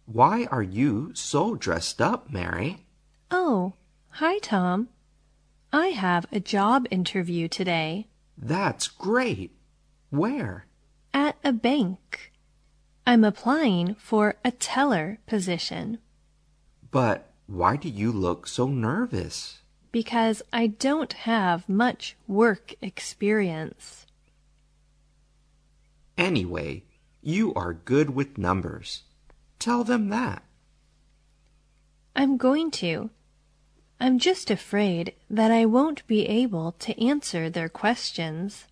Why are you so dressed up, Mary? Oh, hi, Tom. I have a job interview today. That's great. Where? At a bank. I'm applying for a teller position. But why do you look so nervous? Because I don't have much work experience. Anyway, you are good with numbers. Tell them that. I'm going to. I'm just afraid that I won't be able to answer their questions.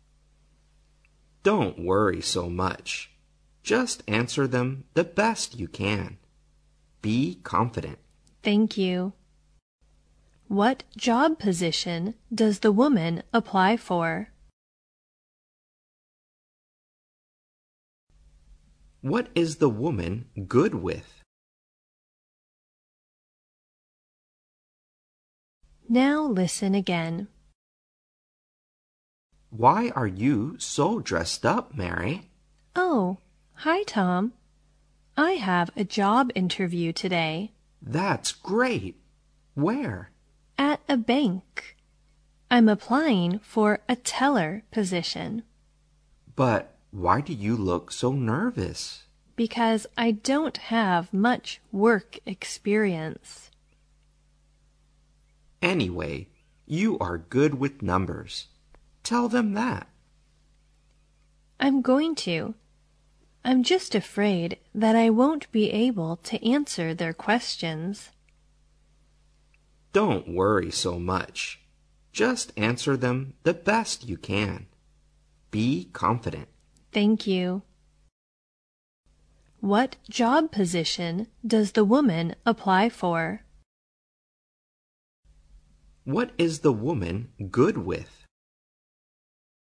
Don't worry so much. Just answer them the best you can. Be confident. Thank you. What job position does the woman apply for? What is the woman good with? Now listen again. Why are you so dressed up, Mary? Oh, hi, Tom. I have a job interview today. That's great. Where? At a bank. I'm applying for a teller position. But why do you look so nervous? Because I don't have much work experience. Anyway, you are good with numbers. Tell them that. I'm going to. I'm just afraid that I won't be able to answer their questions. Don't worry so much. Just answer them the best you can. Be confident. Thank you. What job position does the woman apply for? What is the woman good with?